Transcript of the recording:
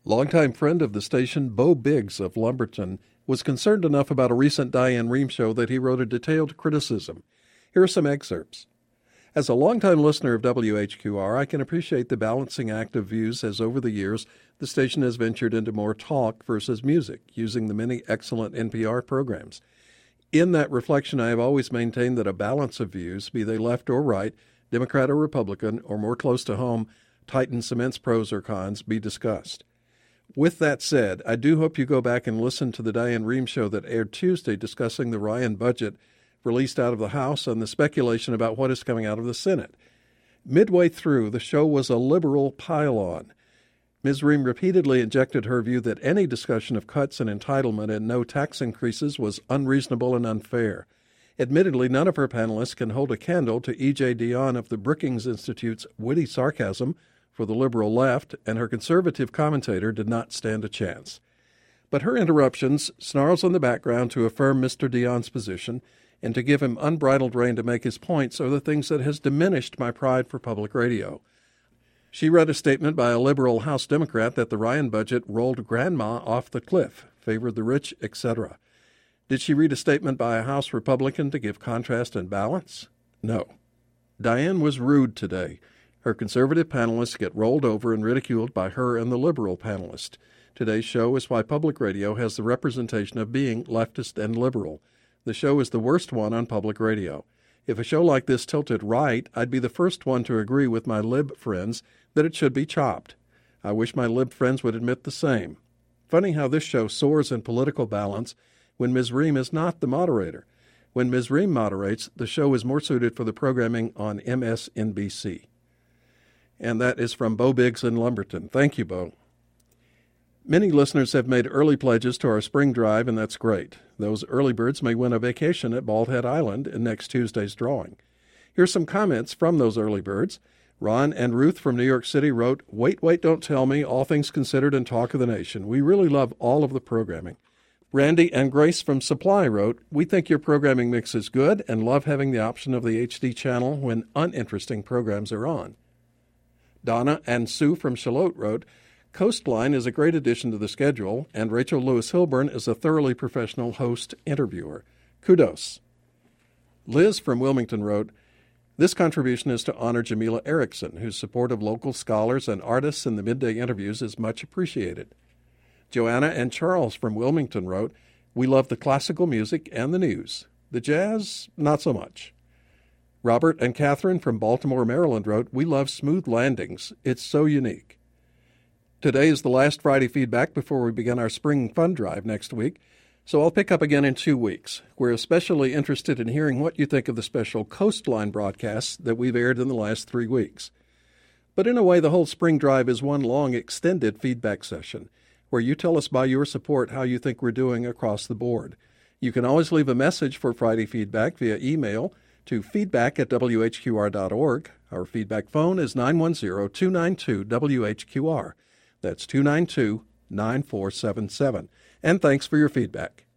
Longtime friend of the station, Bo Biggs of Lumberton, was concerned enough about a recent Diane Rehm show that he wrote a detailed criticism. Here are some excerpts. As a longtime listener of WHQR, I can appreciate the balancing act of views as over the years the station has ventured into more talk versus music, using the many excellent NPR programs. In that reflection, I have always maintained that a balance of views, be they left or right, Democrat or Republican, or more close to home, Titan Cement's pros or cons, be discussed. With that said, I do hope you go back and listen to the Diane Rehm show that aired Tuesday discussing the Ryan budget released out of the House and the speculation about what is coming out of the Senate. Midway through, the show was a liberal pile-on. Ms. Rehm repeatedly injected her view that any discussion of cuts and entitlement and no tax increases was unreasonable and unfair. Admittedly, none of her panelists can hold a candle to E.J. Dionne of the Brookings Institute's witty sarcasm for the liberal left, and her conservative commentator did not stand a chance. But her interruptions, snarls in the background to affirm Mr. Dionne's position, and to give him unbridled rein to make his points are the things that has diminished my pride for public radio. She read a statement by a liberal House Democrat that the Ryan budget rolled grandma off the cliff, favored the rich, etc. Did she read a statement by a House Republican to give contrast and balance? No. Diane was rude today. Her conservative panelists get rolled over and ridiculed by her and the liberal panelist. Today's show is why public radio has the representation of being leftist and liberal. The show is the worst one on public radio. If a show like this tilted right, I'd be the first one to agree with my lib friends that it should be chopped. I wish my lib friends would admit the same. Funny how this show soars in political balance when Ms. Rehm is not the moderator. When Ms. Rehm moderates, the show is more suited for the programming on MSNBC. And that is from Bo Biggs in Lumberton. Thank you, Bo. Many listeners have made early pledges to our spring drive, and that's great. Those early birds may win a vacation at Bald Head Island in next Tuesday's drawing. Here's some comments from those early birds. Ron and Ruth from New York City wrote, "Wait, don't tell me, all things considered and talk of the nation. We really love all of the programming." Randy and Grace from Supply wrote, "We think your programming mix is good and love having the option of the HD channel when uninteresting programs are on." Donna and Sue from Charlotte wrote, "Coastline is a great addition to the schedule, and Rachel Lewis Hilburn is a thoroughly professional host-interviewer. Kudos." Liz from Wilmington wrote, "This contribution is to honor Jamila Erickson, whose support of local scholars and artists in the midday interviews is much appreciated." Joanna and Charles from Wilmington wrote, "We love the classical music and the news. The jazz, not so much." Robert and Catherine from Baltimore, Maryland wrote, "We love Smooth Landings. It's so unique." Today is the last Friday feedback before we begin our spring fund drive next week, so I'll pick up again in 2 weeks. We're especially interested in hearing what you think of the special Coastline broadcasts that we've aired in the last 3 weeks. But in a way, the whole spring drive is one long extended feedback session, where you tell us by your support how you think we're doing across the board. You can always leave a message for Friday feedback via email to feedback@whqr.org. Our feedback phone is 910-292-WHQR. That's 292-9477. And thanks for your feedback.